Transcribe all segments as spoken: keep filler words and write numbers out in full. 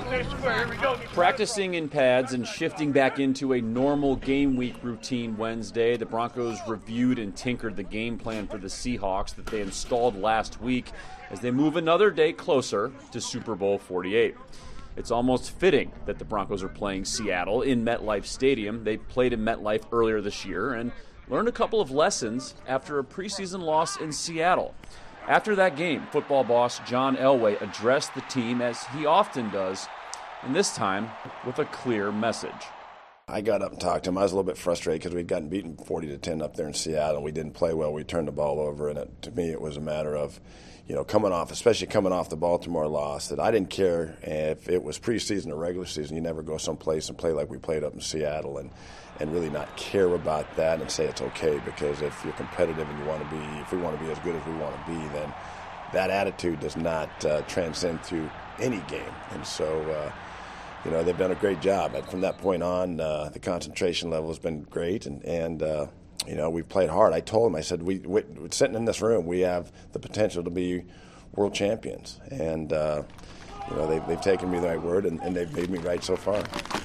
Practicing in pads and shifting back into a normal game week routine Wednesday, the Broncos reviewed and tinkered the game plan for the Seahawks that they installed last week as they move another day closer to Super Bowl forty-eight. It's almost fitting that the Broncos are playing Seattle in MetLife Stadium. They played in MetLife earlier this year and learned a couple of lessons after a preseason loss in Seattle. After that game, football boss John Elway addressed the team as he often does, and this time with a clear message. I got up and talked to him. I was a little bit frustrated because we'd gotten beaten forty to ten up there in Seattle. We didn't play well. We turned the ball over, and it, to me it was a matter of, you know, coming off, especially coming off the Baltimore loss, that I didn't care if it was preseason or regular season. You never go someplace and play like we played up in Seattle and, and really not care about that and say it's okay, because if you're competitive and you want to be, if we want to be as good as we want to be, then that attitude does not uh, transcend through any game. And so, uh, you know, they've done a great job. And from that point on, uh, the concentration level has been great, and, and uh, you know, we've played hard. I told him, I said, we, we sitting in this room, we have the potential to be world champions. And, uh, you know, they, they've taken me my word, and, and they've made me right so far.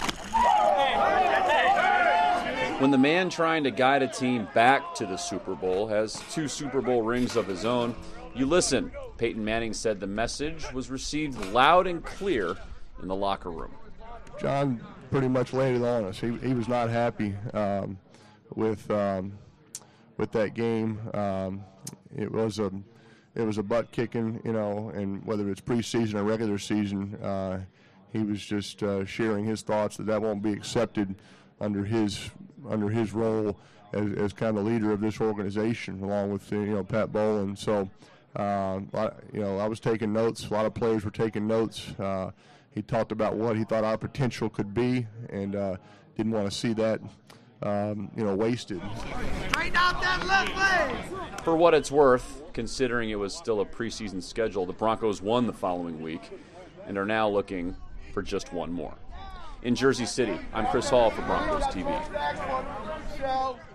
When the man trying to guide a team back to the Super Bowl has two Super Bowl rings of his own, you listen. Peyton Manning said the message was received loud and clear in the locker room. John pretty much laid it on us. He, he was not happy um, with um, with that game. Um, it was a it was a butt kicking, you know, and whether it's preseason or regular season, uh, he was just uh, sharing his thoughts that that won't be accepted under his under his role as, as kind of the leader of this organization, along with you know Pat Bowlen. So, uh, you know, I was taking notes. A lot of players were taking notes. Uh, he talked about what he thought our potential could be, and uh, didn't want to see that, um, you know, wasted. Straighten out that left leg. For what it's worth, considering it was still a preseason schedule, the Broncos won the following week and are now looking for just one more. In Jersey City, I'm Chris Hall for Broncos T V.